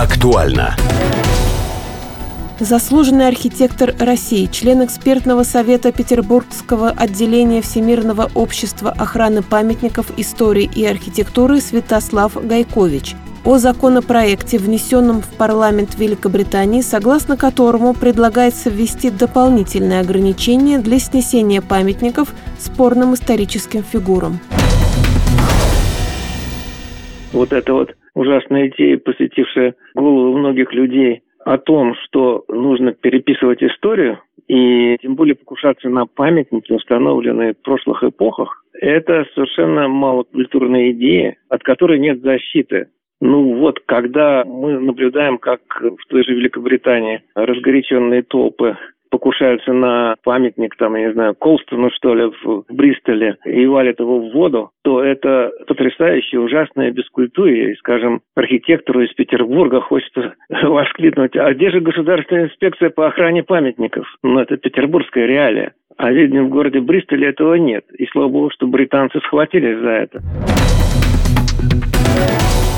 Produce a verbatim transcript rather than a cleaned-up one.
Актуально. Заслуженный архитектор России, член экспертного совета Петербургского отделения Всемирного общества охраны памятников истории и архитектуры Святослав Гайкович о законопроекте, внесенном в парламент Великобритании, согласно которому предлагается ввести дополнительные ограничения для снесения памятников спорным историческим фигурам. Вот эта вот ужасная идея, посетившая голову многих людей, о том, что нужно переписывать историю и тем более покушаться на памятники, установленные в прошлых эпохах, это совершенно малокультурная идея, от которой нет защиты. Ну вот, когда мы наблюдаем, как в той же Великобритании разгоряченные толпы покушаются на памятник, там, я не знаю, Колстону, что ли, в Бристоле, и валят его в воду, то это потрясающее, ужасное бескультурие. И, скажем, архитектору из Петербурга хочется воскликнуть: а где же государственная инспекция по охране памятников? Ну, это петербургская реалия. А видно, в городе Бристоле этого нет. И слава богу, что британцы схватились за это.